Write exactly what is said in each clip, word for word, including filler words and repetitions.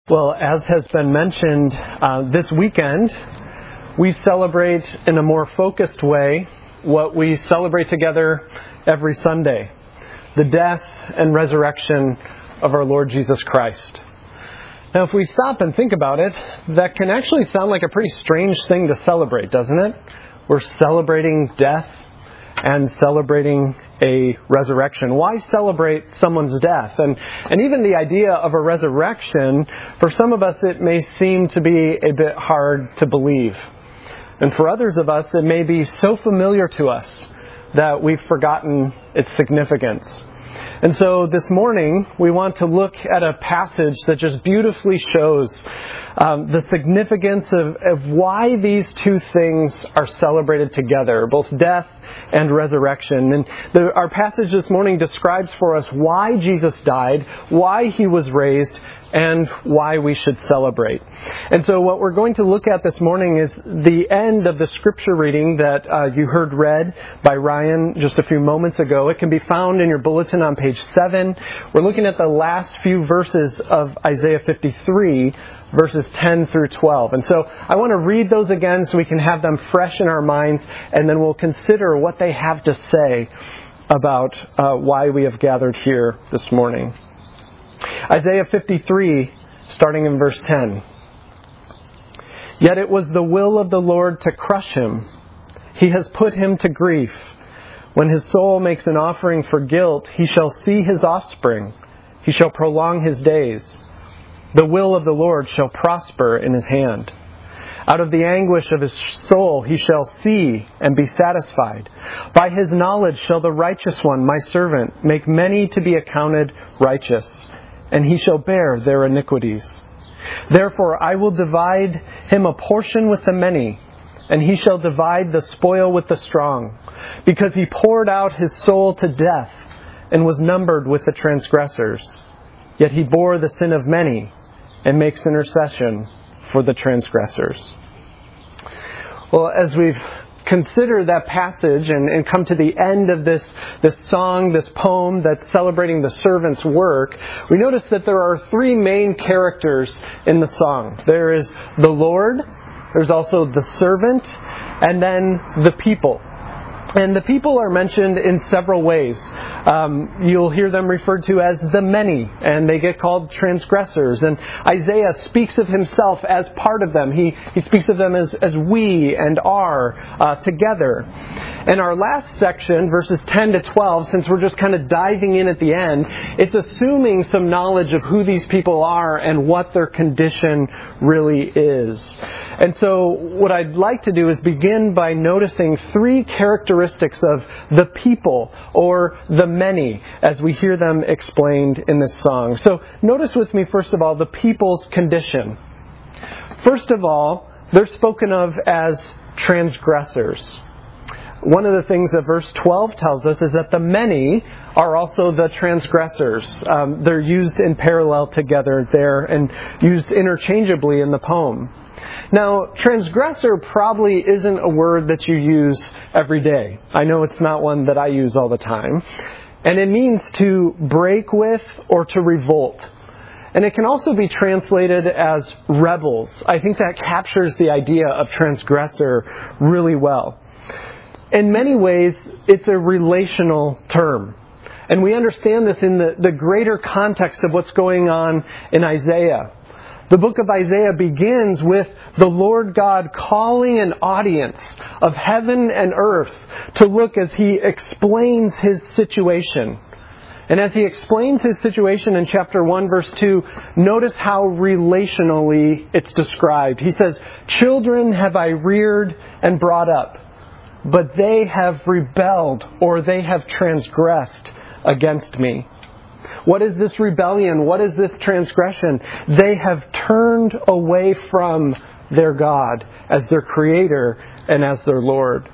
Well, as has been mentioned, uh, this weekend we celebrate in a more focused way what we celebrate together every Sunday, the death and resurrection of our Lord Jesus Christ. Now, if we stop and think about it, that can actually sound like a pretty strange thing to celebrate, doesn't it? We're celebrating death and celebrating a resurrection. Why celebrate someone's death? And and even the idea of a resurrection, for some of us it may seem to be a bit hard to believe. And for others of us it may be so familiar to us that we've forgotten its significance. And so this morning we want to look at a passage that just beautifully shows um, the significance of, of why these two things are celebrated together, both death and resurrection. And the, our passage this morning describes for us why Jesus died, why he was raised, and why we should celebrate. And so what we're going to look at this morning is the end of the scripture reading that uh, you heard read by Ryan just a few moments ago. It can be found in your bulletin on page seven. We're looking at the last few verses of Isaiah fifty-three, verses ten through twelve. And so I want to read those again so we can have them fresh in our minds, and then we'll consider what they have to say about uh, why we have gathered here this morning. Isaiah fifty-three, starting in verse ten. Yet it was the will of the Lord to crush him. He has put him to grief. When his soul makes an offering for guilt, he shall see his offspring. He shall prolong his days. The will of the Lord shall prosper in his hand. Out of the anguish of his soul he shall see and be satisfied. By his knowledge shall the righteous one, my servant, make many to be accounted righteous, and he shall bear their iniquities. Therefore I will divide him a portion with the many, and he shall divide the spoil with the strong, because he poured out his soul to death and was numbered with the transgressors. Yet he bore the sin of many and makes intercession for the transgressors. Well, as we've considered that passage and, and come to the end of this, this song, this poem that's celebrating the servant's work, we notice that there are three main characters in the song. There is the Lord, there's also the servant, and then the people. And the people are mentioned in several ways. Um, you'll hear them referred to as the many, and they get called transgressors. And Isaiah speaks of himself as part of them. He he speaks of them as, as we and are uh, together. And our last section, verses ten to twelve, since we're just kind of diving in at the end, it's assuming some knowledge of who these people are and what their condition really is. And so what I'd like to do is begin by noticing three characteristics of the people, or the many, as we hear them explained in this song. So notice with me, first of all, the people's condition. First of all, they're spoken of as transgressors. One of the things that verse twelve tells us is that the many are also the transgressors. Um, they're used in parallel together there and used interchangeably in the poem. Now, transgressor probably isn't a word that you use every day. I know it's not one that I use all the time. And it means to break with or to revolt. And it can also be translated as rebels. I think that captures the idea of transgressor really well. In many ways, it's a relational term. And we understand this in the, the greater context of what's going on in Isaiah. The book of Isaiah begins with the Lord God calling an audience of heaven and earth to look as he explains his situation. And as he explains his situation in chapter one, verse two, notice how relationally it's described. He says, "Children have I reared and brought up, but they have rebelled," or they have transgressed against me. What is this rebellion? What is this transgression? They have turned away from their God as their Creator and as their Lord.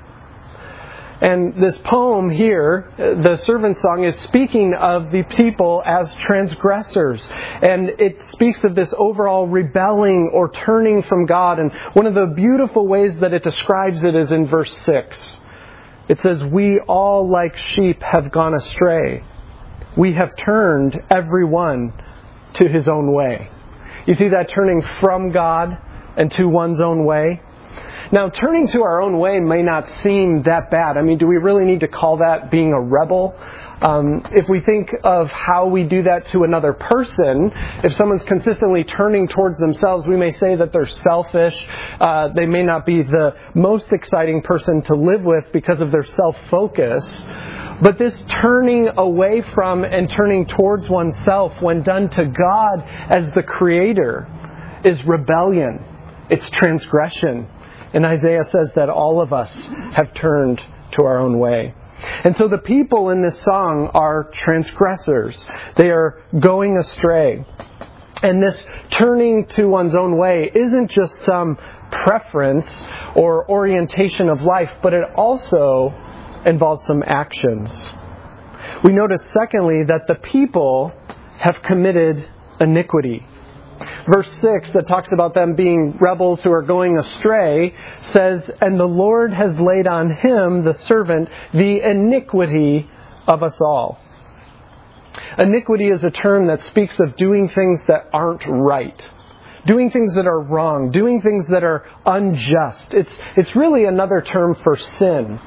And this poem here, the servant song, is speaking of the people as transgressors. And it speaks of this overall rebelling or turning from God. And one of the beautiful ways that it describes it is in verse six. It says, "We all like sheep have gone astray. We have turned every one to his own way." You see that turning from God and to one's own way. Now, turning to our own way may not seem that bad. I mean, do we really need to call that being a rebel? Um, if we think of how we do that to another person, if someone's consistently turning towards themselves, we may say that they're selfish. Uh, they may not be the most exciting person to live with because of their self-focus. But this turning away from and turning towards oneself when done to God as the Creator is rebellion. It's transgression. And Isaiah says that all of us have turned to our own way. And so the people in this song are transgressors. They are going astray. And this turning to one's own way isn't just some preference or orientation of life, but it also involves some actions. We notice, secondly, that the people have committed iniquity. Verse six, that talks about them being rebels who are going astray, says, "And the Lord has laid on him, the servant, the iniquity of us all." Iniquity is a term that speaks of doing things that aren't right, doing things that are wrong, doing things that are unjust. It's, it's really another term for sin.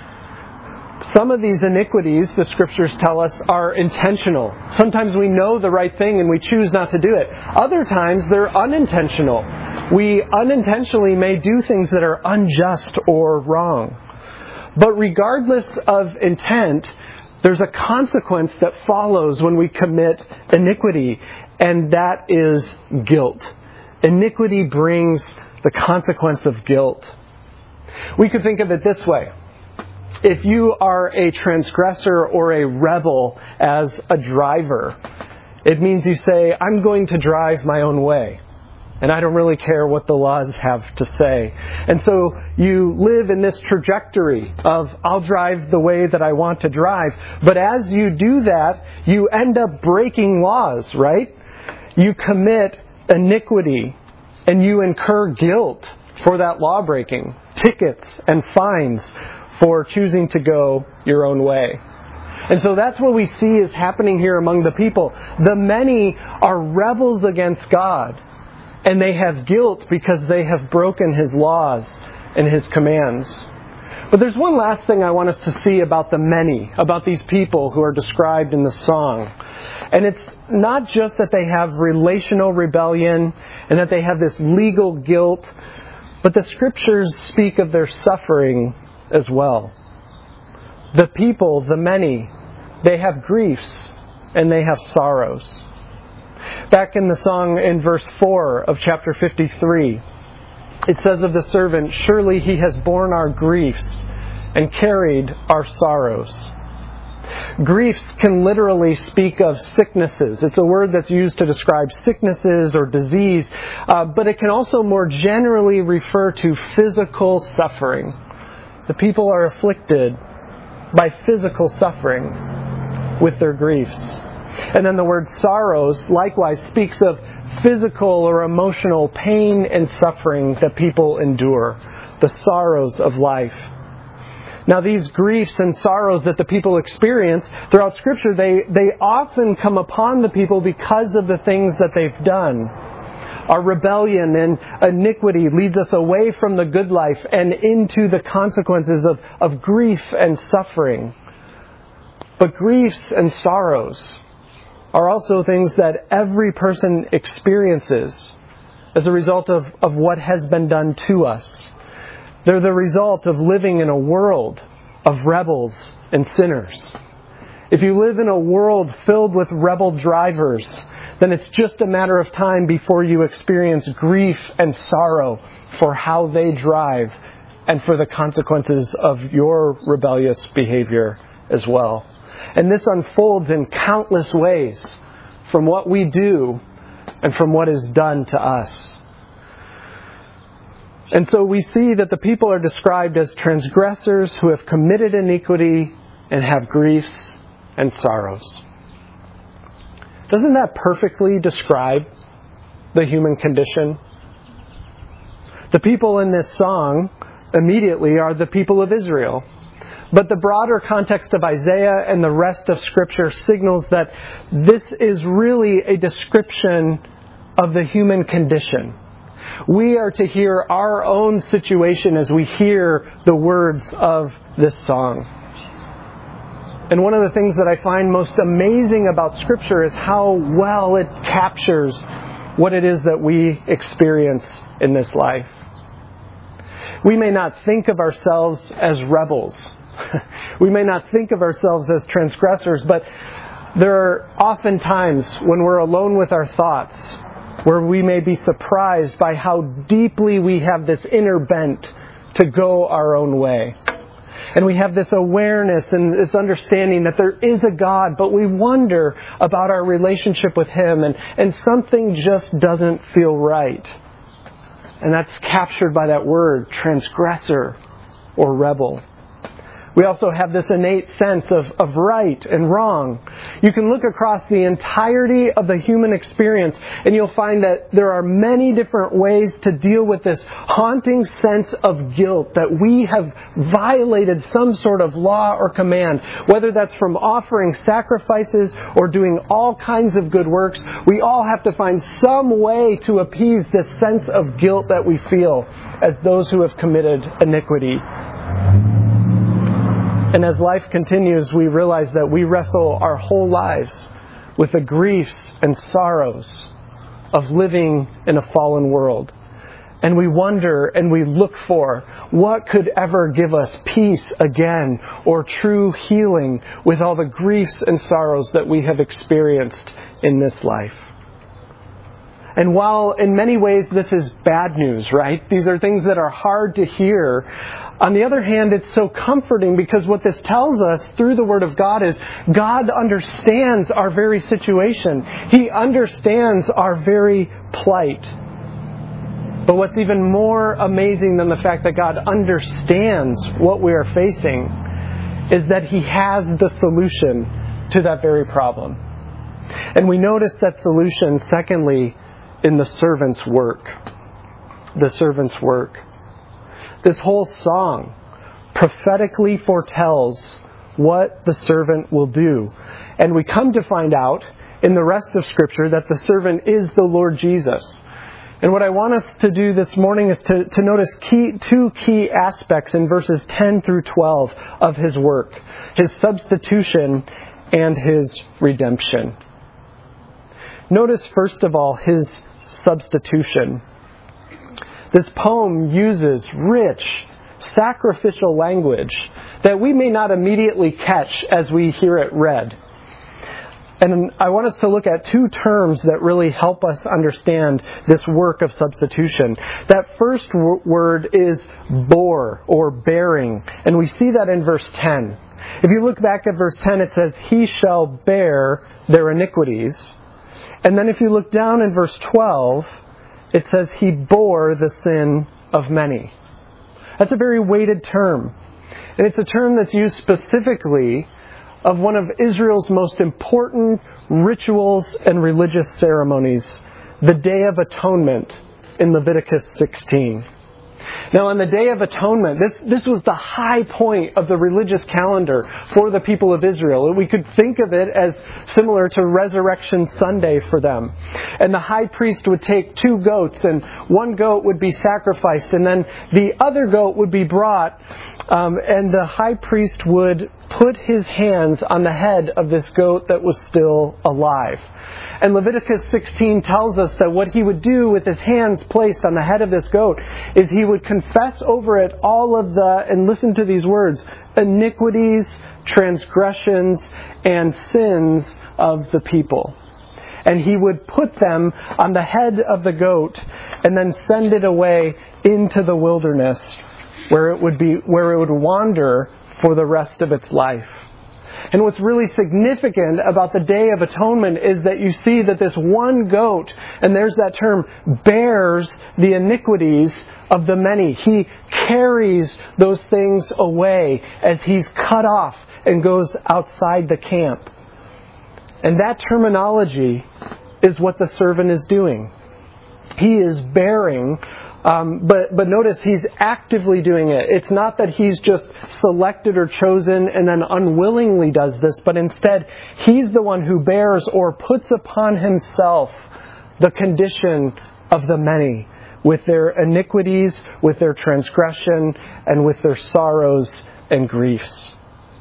Some of these iniquities, the Scriptures tell us, are intentional. Sometimes we know the right thing and we choose not to do it. Other times they're unintentional. We unintentionally may do things that are unjust or wrong. But regardless of intent, there's a consequence that follows when we commit iniquity, and that is guilt. Iniquity brings the consequence of guilt. We could think of it this way. If you are a transgressor or a rebel as a driver, it means you say, I'm going to drive my own way, and I don't really care what the laws have to say. And so you live in this trajectory of, I'll drive the way that I want to drive. But as you do that, you end up breaking laws, right? You commit iniquity, and you incur guilt for that law breaking, tickets and fines for choosing to go your own way. And so that's what we see is happening here among the people. The many are rebels against God, and they have guilt because they have broken His laws and His commands. But there's one last thing I want us to see about the many, about these people who are described in the song. And it's not just that they have relational rebellion and that they have this legal guilt, but the Scriptures speak of their suffering as well. The people, the many, they have griefs and they have sorrows. Back in the song in verse four of chapter fifty-three, it says of the servant, "Surely he has borne our griefs and carried our sorrows." Griefs can literally speak of sicknesses. It's a word that's used to describe sicknesses or disease, uh, but it can also more generally refer to physical suffering. The people are afflicted by physical suffering with their griefs. And then the word sorrows likewise speaks of physical or emotional pain and suffering that people endure, the sorrows of life. Now these griefs and sorrows that the people experience throughout Scripture, they, they often come upon the people because of the things that they've done. Our rebellion and iniquity leads us away from the good life and into the consequences of, of grief and suffering. But griefs and sorrows are also things that every person experiences as a result of, of what has been done to us. They're the result of living in a world of rebels and sinners. If you live in a world filled with rebel drivers, then it's just a matter of time before you experience grief and sorrow for how they drive and for the consequences of your rebellious behavior as well. And this unfolds in countless ways from what we do and from what is done to us. And so we see that the people are described as transgressors who have committed iniquity and have griefs and sorrows. Doesn't that perfectly describe the human condition? The people in this song immediately are the people of Israel. But the broader context of Isaiah and the rest of Scripture signals that this is really a description of the human condition. We are to hear our own situation as we hear the words of this song. And one of the things that I find most amazing about Scripture is how well it captures what it is that we experience in this life. We may not think of ourselves as rebels. We may not think of ourselves as transgressors, but there are often times when we're alone with our thoughts where we may be surprised by how deeply we have this inner bent to go our own way. And we have this awareness and this understanding that there is a God, but we wonder about our relationship with Him, and, and something just doesn't feel right. And that's captured by that word, transgressor or rebel. We also have this innate sense of, of right and wrong. You can look across the entirety of the human experience and you'll find that there are many different ways to deal with this haunting sense of guilt that we have violated some sort of law or command. Whether that's from offering sacrifices or doing all kinds of good works, we all have to find some way to appease this sense of guilt that we feel as those who have committed iniquity. And as life continues, we realize that we wrestle our whole lives with the griefs and sorrows of living in a fallen world. And we wonder and we look for what could ever give us peace again or true healing with all the griefs and sorrows that we have experienced in this life. And while in many ways this is bad news, right? These are things that are hard to hear. On the other hand, it's so comforting because what this tells us through the Word of God is God understands our very situation. He understands our very plight. But what's even more amazing than the fact that God understands what we are facing is that He has the solution to that very problem. And we notice that solution, secondly, in the servant's work. The servant's work. This whole song prophetically foretells what the servant will do. And we come to find out in the rest of Scripture that the servant is the Lord Jesus. And what I want us to do this morning is to, to notice key, two key aspects in verses ten through twelve of His work. His substitution and His redemption. Notice first of all His substitution. This poem uses rich, sacrificial language that we may not immediately catch as we hear it read. And I want us to look at two terms that really help us understand this work of substitution. That first w- word is bore or bearing, and we see that in verse ten. If you look back at verse ten, it says, "He shall bear their iniquities." And then if you look down in verse twelve, it says, "He bore the sin of many." That's a very weighted term. And it's a term that's used specifically of one of Israel's most important rituals and religious ceremonies, the Day of Atonement in Leviticus sixteen. Now, on the Day of Atonement, this, this was the high point of the religious calendar for the people of Israel. We could think of it as similar to Resurrection Sunday for them. And the high priest would take two goats, and one goat would be sacrificed, and then the other goat would be brought, um, and the high priest would put his hands on the head of this goat that was still alive. And Leviticus sixteen tells us that what he would do with his hands placed on the head of this goat is he would confess over it all of the, and listen to these words, iniquities, transgressions, and sins of the people. And he would put them on the head of the goat and then send it away into the wilderness where it would be, where it would wander for the rest of its life. And what's really significant about the Day of Atonement is that you see that this one goat, and there's that term, bears the iniquities of the many. He carries those things away as he's cut off and goes outside the camp. And that terminology is what the servant is doing. He is bearing, um, but but notice he's actively doing it. It's not that he's just selected or chosen and then unwillingly does this, but instead he's the one who bears or puts upon himself the condition of the many, with their iniquities, with their transgression, and with their sorrows and griefs.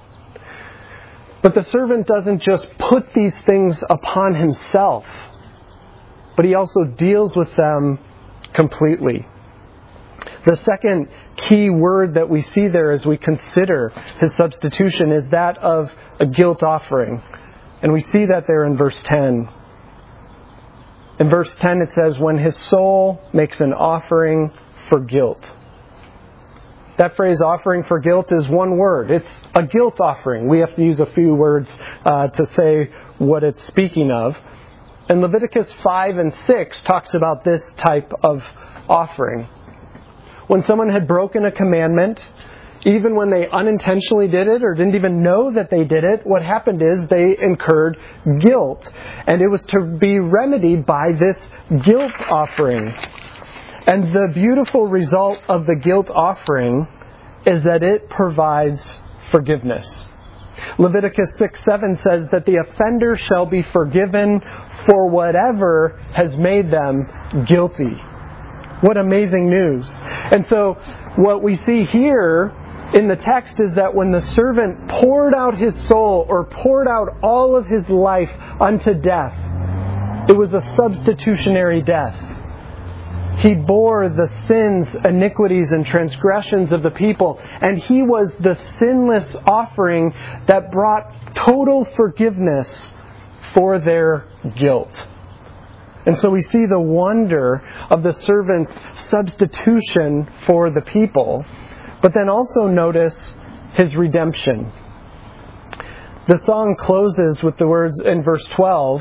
But the servant doesn't just put these things upon himself, but he also deals with them completely. The second key word that we see there as we consider his substitution is that of a guilt offering. And we see that there in verse ten. In verse ten it says, when his soul makes an offering for guilt. That phrase, offering for guilt, is one word. It's a guilt offering. We have to use a few words uh, to say what it's speaking of. And Leviticus five and six talks about this type of offering. When someone had broken a commandment, even when they unintentionally did it or didn't even know that they did it, what happened is they incurred guilt. And it was to be remedied by this guilt offering. And the beautiful result of the guilt offering is that it provides forgiveness. Leviticus six seven says that the offender shall be forgiven for whatever has made them guilty. What amazing news. And so what we see here in the text is that when the servant poured out his soul or poured out all of his life unto death, it was a substitutionary death. He bore the sins, iniquities, and transgressions of the people, and he was the sinless offering that brought total forgiveness for their guilt. And so we see the wonder of the servant's substitution for the people, but then also notice his redemption. The song closes with the words in verse twelve,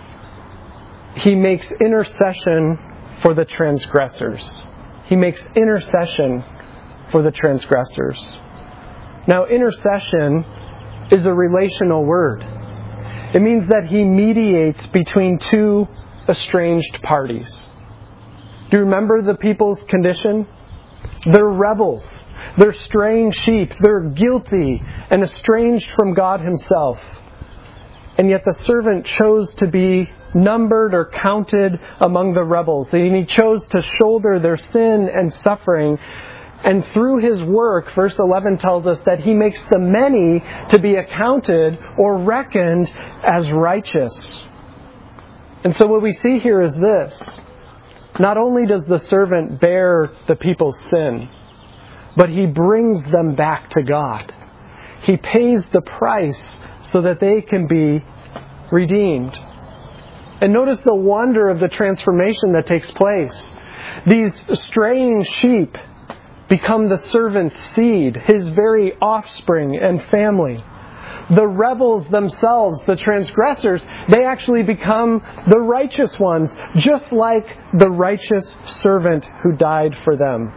he makes intercession for the transgressors. He makes intercession for the transgressors. Now, intercession is a relational word. It means that he mediates between two estranged parties. Do you remember the people's condition? They're rebels. They're straying sheep. They're guilty and estranged from God himself. And yet the servant chose to be numbered or counted among the rebels. And he chose to shoulder their sin and suffering. And through his work, verse eleven tells us that he makes the many to be accounted or reckoned as righteous. And so what we see here is this. Not only does the servant bear the people's sin, but he brings them back to God. He pays the price so that they can be redeemed. And notice the wonder of the transformation that takes place. These straying sheep become the servant's seed, his very offspring and family. The rebels themselves, the transgressors, they actually become the righteous ones, just like the righteous servant who died for them.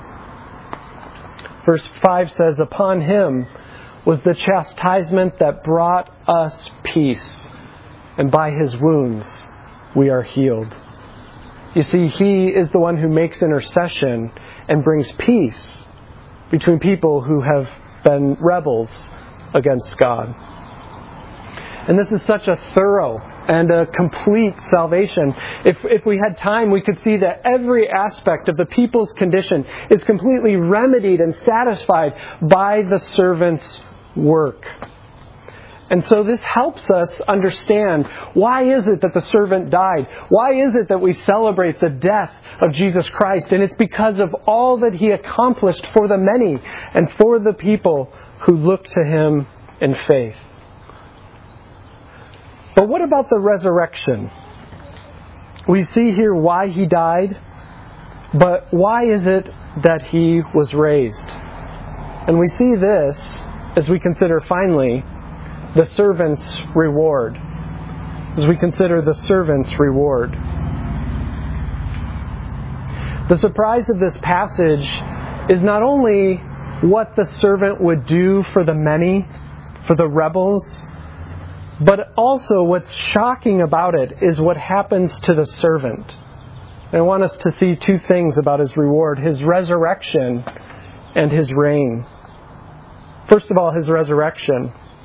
Verse five says, upon him was the chastisement that brought us peace, and by his wounds we are healed. You see, he is the one who makes intercession and brings peace between people who have been rebels against God. And this is such a thorough and a complete salvation. If if we had time, we could see that every aspect of the people's condition is completely remedied and satisfied by the servant's work. And so this helps us understand, why is it that the servant died? Why is it that we celebrate the death of Jesus Christ? And it's because of all that he accomplished for the many and for the people who look to him in faith. But what about the resurrection? We see here why he died, but why is it that he was raised? And we see this as we consider finally the servant's reward. As we consider the servant's reward. The surprise of this passage is not only what the servant would do for the many, for the rebels, but also what's shocking about it is what happens to the servant. And I want us to see two things about his reward, his resurrection and his reign. First of all, his resurrection.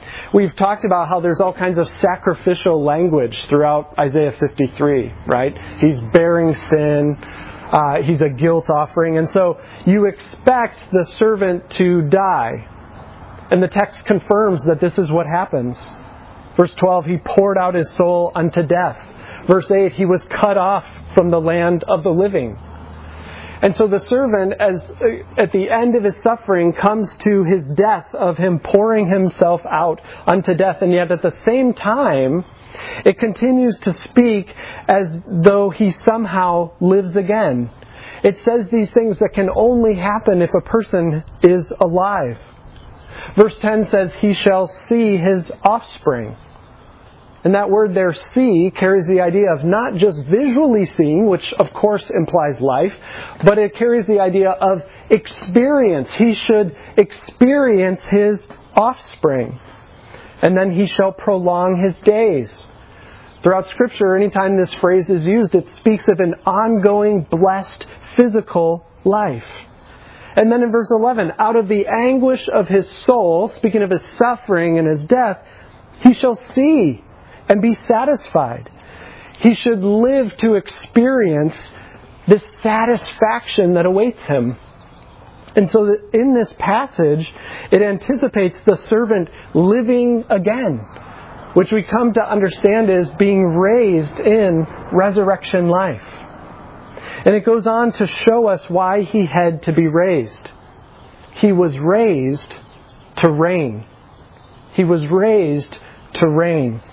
We've talked about how there's all kinds of sacrificial language throughout Isaiah fifty-three, right? He's bearing sin. Uh, he's a guilt offering. And so you expect the servant to die. And the text confirms that this is what happens. Verse twelve, he poured out his soul unto death. Verse eight, he was cut off from the land of the living. And so the servant, as at the end of his suffering, comes to his death of him pouring himself out unto death. And yet at the same time, it continues to speak as though he somehow lives again. It says these things that can only happen if a person is alive. Verse ten says, he shall see his offspring. And that word there, see, carries the idea of not just visually seeing, which of course implies life, but it carries the idea of experience. He should experience his offspring. And then he shall prolong his days. Throughout Scripture, anytime this phrase is used, it speaks of an ongoing, blessed, physical life. And then in verse eleven, out of the anguish of his soul, speaking of his suffering and his death, he shall see and be satisfied. He should live to experience this satisfaction that awaits him. And so that in this passage, it anticipates the servant living again, which we come to understand is being raised in resurrection life. And it goes on to show us why he had to be raised. He was raised to reign. He was raised to reign.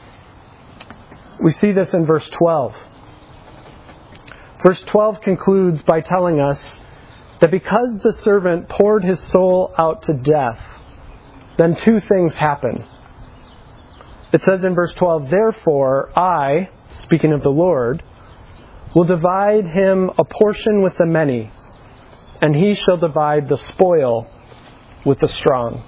We see this in verse twelve. Verse twelve concludes by telling us that because the servant poured his soul out to death, then two things happen. It says in verse twelve, therefore I, speaking of the Lord, will divide him a portion with the many, and he shall divide the spoil with the strong.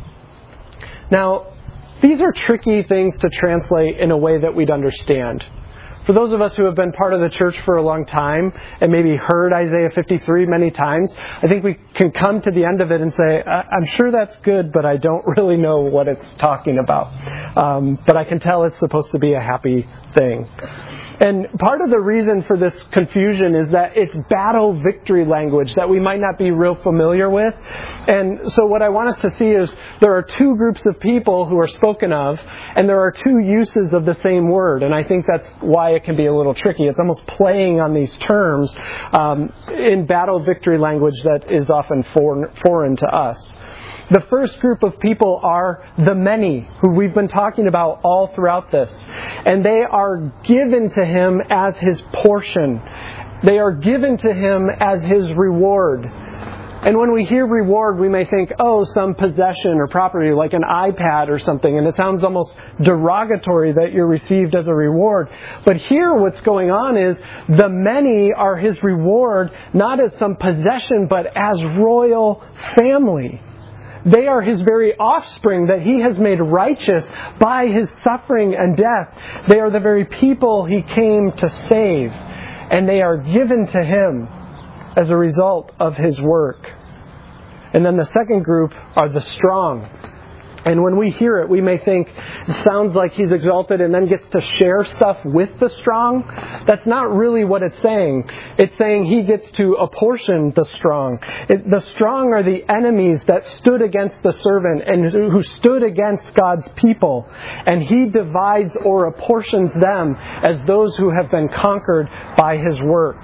Now, these are tricky things to translate in a way that we'd understand. For those of us who have been part of the church for a long time and maybe heard Isaiah fifty-three many times, I think we can come to the end of it and say, I'm sure that's good, but I don't really know what it's talking about. Um, but I can tell it's supposed to be a happy thing. And part of the reason for this confusion is that it's battle victory language that we might not be real familiar with. And so what I want us to see is there are two groups of people who are spoken of, and there are two uses of the same word. And I think that's why it can be a little tricky. It's almost playing on these terms um, in battle victory language that is often foreign, foreign to us. The first group of people are the many, who we've been talking about all throughout this. And they are given to him as his portion. They are given to him as his reward. And when we hear reward, we may think, oh, some possession or property like an iPad or something. And it sounds almost derogatory that you're received as a reward. But here what's going on is the many are his reward, not as some possession, but as royal family. They are his very offspring that he has made righteous by his suffering and death. They are the very people he came to save. And they are given to him as a result of his work. And then the second group are the strong. And when we hear it, we may think it sounds like he's exalted and then gets to share stuff with the strong. That's not really what it's saying. It's saying he gets to apportion the strong. It, the strong are the enemies that stood against the servant and who stood against God's people. And he divides or apportions them as those who have been conquered by his work.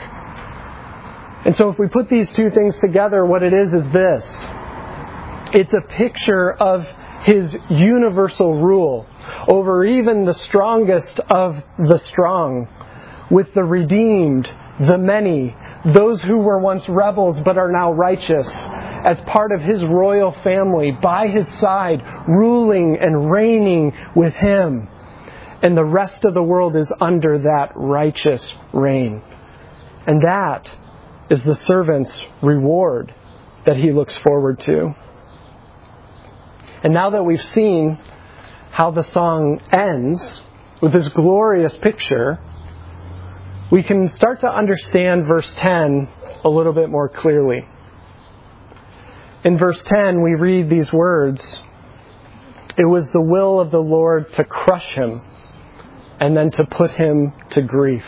And so if we put these two things together, what it is is this. It's a picture of his universal rule over even the strongest of the strong, with the redeemed, the many, those who were once rebels but are now righteous, as part of his royal family, by his side, ruling and reigning with him. And the rest of the world is under that righteous reign. And that is the servant's reward that he looks forward to. And now that we've seen how the song ends with this glorious picture, we can start to understand verse ten a little bit more clearly. In verse ten, we read these words, It was the will of the Lord to crush him and then to put him to grief.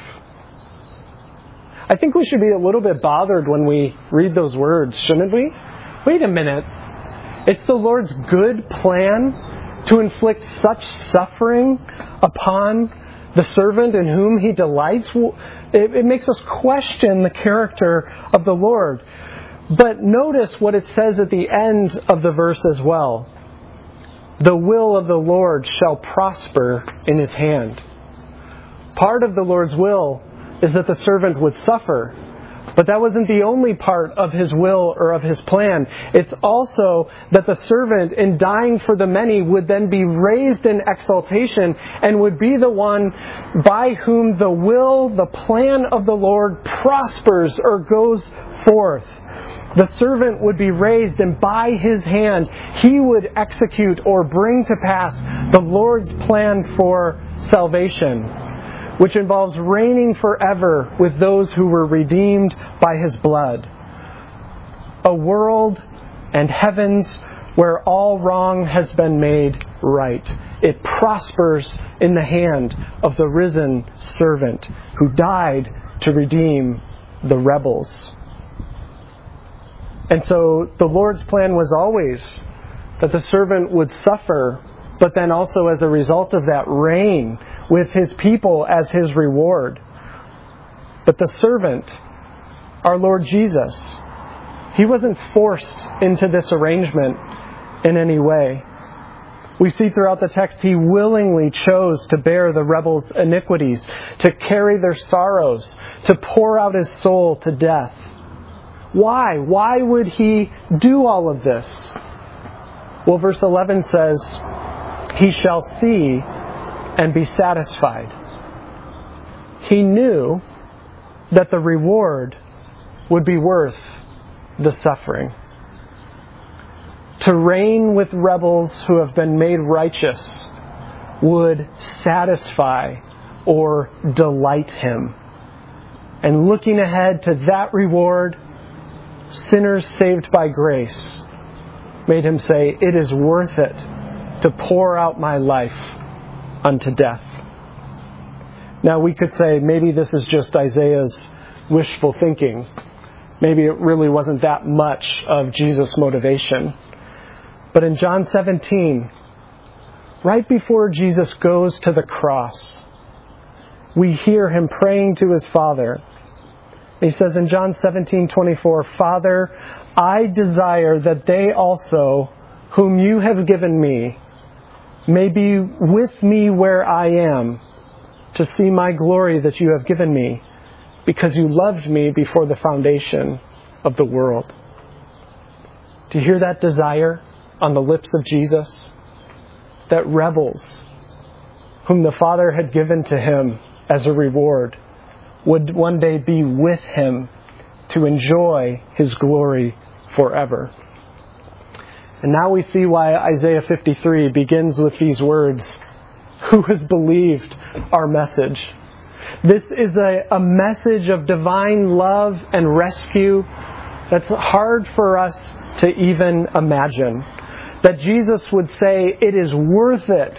I think we should be a little bit bothered when we read those words, shouldn't we? Wait a minute. It's the Lord's good plan to inflict such suffering upon the servant in whom he delights. It, it makes us question the character of the Lord. But notice what it says at the end of the verse as well. The will of the Lord shall prosper in his hand. Part of the Lord's will is that the servant would suffer. But that wasn't the only part of his will or of his plan. It's also that the servant, in dying for the many, would then be raised in exaltation and would be the one by whom the will, the plan of the Lord prospers or goes forth. The servant would be raised, and by his hand he would execute or bring to pass the Lord's plan for salvation, which involves reigning forever with those who were redeemed by his blood. A world and heavens where all wrong has been made right. It prospers in the hand of the risen servant who died to redeem the rebels. And so the Lord's plan was always that the servant would suffer, but then also as a result of that reign with his people as his reward. But the servant, our Lord Jesus, he wasn't forced into this arrangement in any way. We see throughout the text he willingly chose to bear the rebels' iniquities, to carry their sorrows, to pour out his soul to death. Why? Why would he do all of this? Well, verse eleven says, he shall see and be satisfied. He knew that the reward would be worth the suffering. To reign with rebels who have been made righteous would satisfy or delight him. And looking ahead to that reward, sinners saved by grace made him say, it is worth it to pour out my life unto death. Now we could say maybe this is just Isaiah's wishful thinking. Maybe it really wasn't that much of Jesus' motivation. But in John seventeen, right before Jesus goes to the cross, we hear him praying to his Father. He says in John seventeen twenty-four, Father, I desire that they also, whom you have given me, may be with me where I am, to see my glory that you have given me, because you loved me before the foundation of the world. Do you hear that desire on the lips of Jesus? That rebels, whom the Father had given to him as a reward, would one day be with him to enjoy his glory forever. And now we see why Isaiah fifty-three begins with these words, who has believed our message? This is a, a message of divine love and rescue that's hard for us to even imagine. That Jesus would say, it is worth it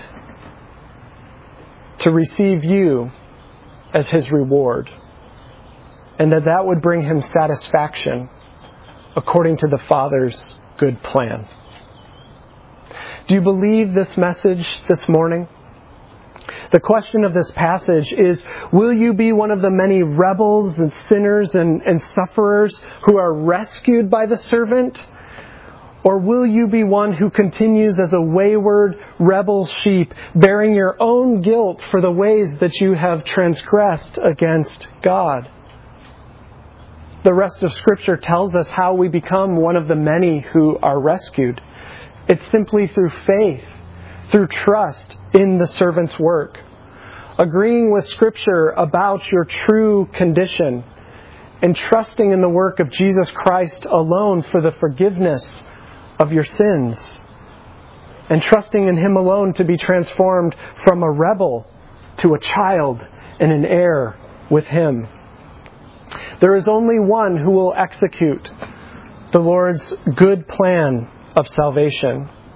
to receive you as his reward. And that that would bring him satisfaction according to the Father's good plan. Do you believe this message this morning? The question of this passage is, will you be one of the many rebels and sinners and, and sufferers who are rescued by the servant? Or will you be one who continues as a wayward rebel sheep, bearing your own guilt for the ways that you have transgressed against God? The rest of Scripture tells us how we become one of the many who are rescued. It's simply through faith, through trust in the servant's work, agreeing with Scripture about your true condition, and trusting in the work of Jesus Christ alone for the forgiveness of your sins, and trusting in him alone to be transformed from a rebel to a child and an heir with him. There is only one who will execute the Lord's good plan of salvation.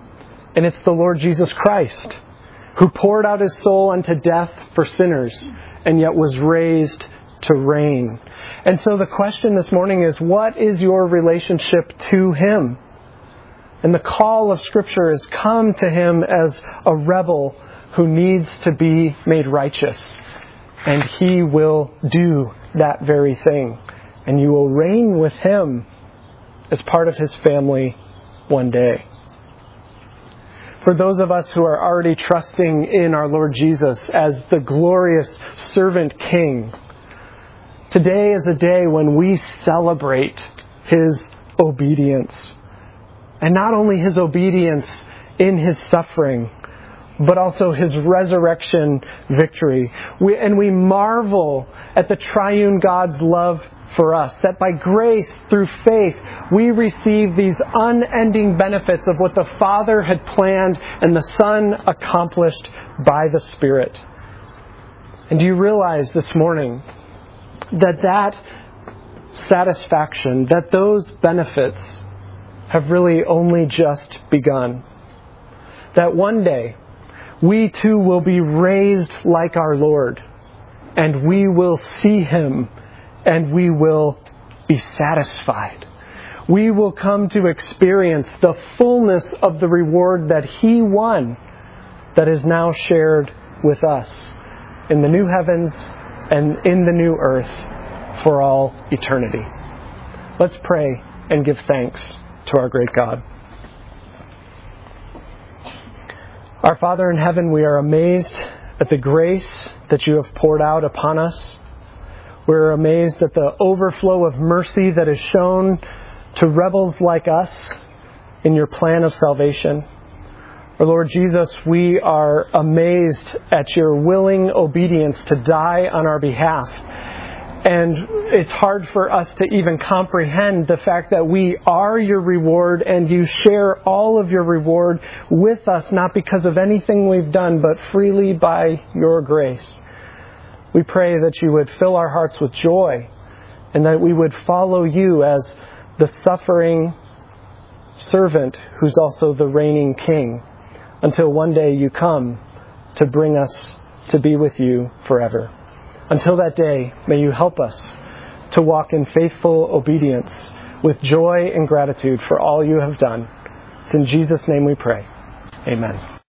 And it's the Lord Jesus Christ, who poured out his soul unto death for sinners, and yet was raised to reign. And so the question this morning is, what is your relationship to him? And the call of Scripture is, come to him as a rebel who needs to be made righteous. And he will do that very thing. And you will reign with him as part of his family one day. For those of us who are already trusting in our Lord Jesus as the glorious servant king, today is a day when we celebrate his obedience. And not only his obedience in his suffering, but also his resurrection victory. We, and we marvel at the triune God's love for us, that by grace, through faith, we receive these unending benefits of what the Father had planned and the Son accomplished by the Spirit. And do you realize this morning that that satisfaction, that those benefits have really only just begun? That one day, we too will be raised like our Lord, and we will see him, and we will be satisfied. We will come to experience the fullness of the reward that he won, that is now shared with us in the new heavens and in the new earth for all eternity. Let's pray and give thanks to our great God. Our Father in heaven, we are amazed at the grace that you have poured out upon us. We're amazed at the overflow of mercy that is shown to rebels like us in your plan of salvation. Our Lord Jesus, we are amazed at your willing obedience to die on our behalf. And it's hard for us to even comprehend the fact that we are your reward and you share all of your reward with us, not because of anything we've done, but freely by your grace. We pray that you would fill our hearts with joy and that we would follow you as the suffering servant who's also the reigning king, until one day you come to bring us to be with you forever. Until that day, may you help us to walk in faithful obedience with joy and gratitude for all you have done. It's in Jesus' name we pray. Amen.